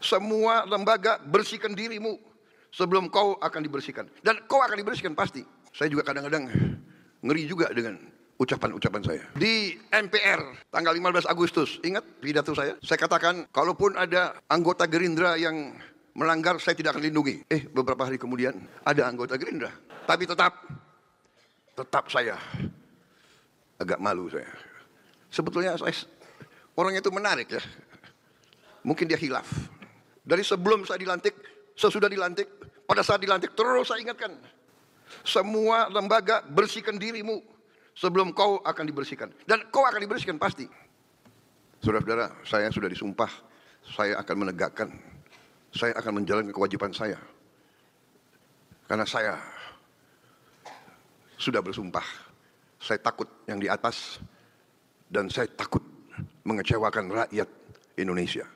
Semua lembaga, bersihkan dirimu sebelum kau akan dibersihkan. Dan kau akan dibersihkan pasti. Saya juga kadang-kadang ngeri juga dengan ucapan-ucapan saya. Di MPR tanggal 15 Agustus, ingat pidato saya? Saya katakan, kalaupun ada anggota Gerindra yang melanggar, saya tidak akan lindungi. Beberapa hari kemudian ada anggota Gerindra. Tapi tetap saya agak malu saya. Sebetulnya orangnya itu menarik ya. Mungkin dia khilaf. Dari sebelum saya dilantik, sesudah dilantik, pada saat dilantik terus saya ingatkan. Semua lembaga, bersihkan dirimu sebelum kau akan dibersihkan. Dan kau akan dibersihkan pasti. Saudara-saudara, saya sudah disumpah, saya akan menegakkan, saya akan menjalankan kewajiban saya. Karena saya sudah bersumpah, saya takut yang di atas, dan saya takut mengecewakan rakyat Indonesia.